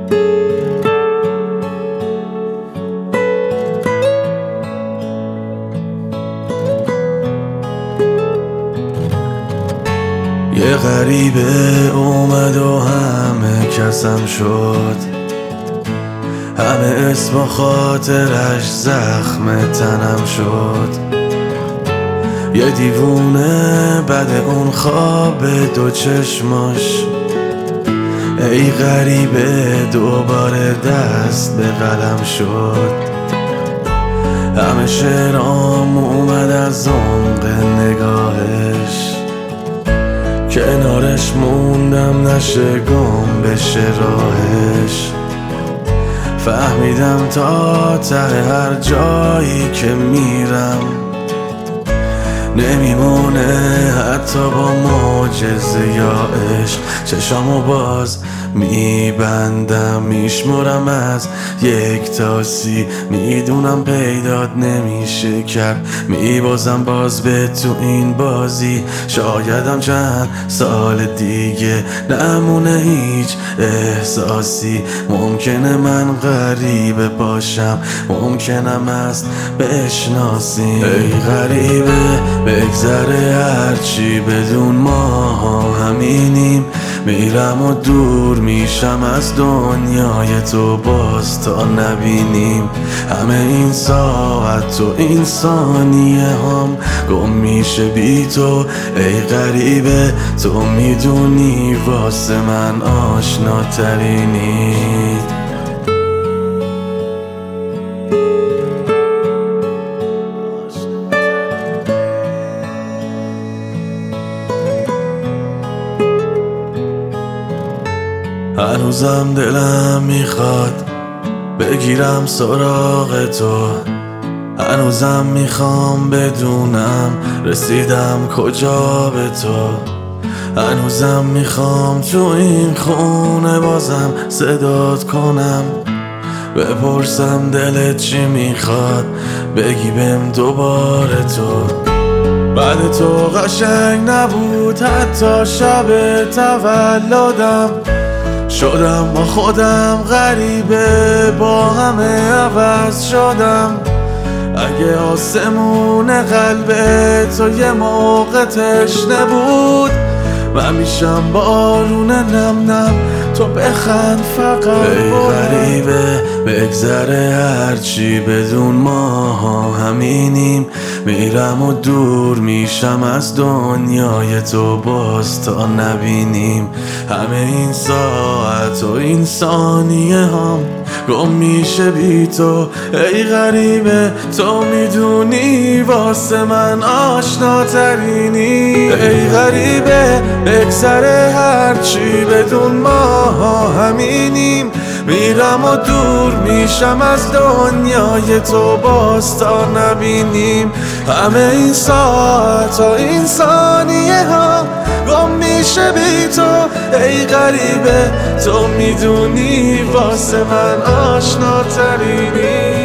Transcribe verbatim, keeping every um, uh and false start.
یه غریبه اومد و همه کسم شد، همه اسم و خاطرش زخم تنم شد. یه دیوونه بعد اون خواب دو چشماش، ای غریبه دوباره دست به قلم شد. همه شعرام اومد از عمق نگاهش، کنارش موندم نشه گم بشه راهش. فهمیدم تا ته هر جایی که میرم نمیمونه حتی با معجزه یا عشق. چشامو باز میبندم میشمرم از یک تا سی، میدونم پیدات نمیشه کرد، میبازم باز به تو این بازی. شایدم چند سال دیگه نمونه هیچ احساسی، ممکنه من غریبه باشم، ممکنم است بشناسی. ای غریبه بگذره هرچی بدون ما همینیم، میرم و دور میشم از دنیای تو باز تا نبینیم. همه این ساعت تو این ثانیه هم گم میشه بی تو. ای غریبه تو میدونی واسه من آشناترینی. هنوزم دلم میخواد بگیرم سراغ تو، هنوزم میخوام بدونم رسیدم کجا به تو. هنوزم میخوام تو این خونه بازم صدات کنم، بپرسم دلت چی میخواد، بگی بهم دوباره تو. بعد تو قشنگ نبود حتی شب تولدم، شدم با خودم غریبه با همه عوض شدم. اگه آسمون قلب تو یه موقع تشنه بود، من میشم بارون نم نم تو بخند فقط. ای غریبه بگذره هرچی بدون ما همینیم، میرم و دور میشم از دنیای تو باز تا نبینیم. همه این ساعت و این ثانیه هم گم میشه بی تو. ای غریبه تو میدونی واسه من آشناترینی. ای غریبه بگذره هرچی بدون ما همینیم، میرم و دور میشم از دنیای تو باز تا نبینیم. همه این ساعت و این ثانیه ها گم میشه بی تو. ای غریبه تو میدونی واسه من آشناترینی.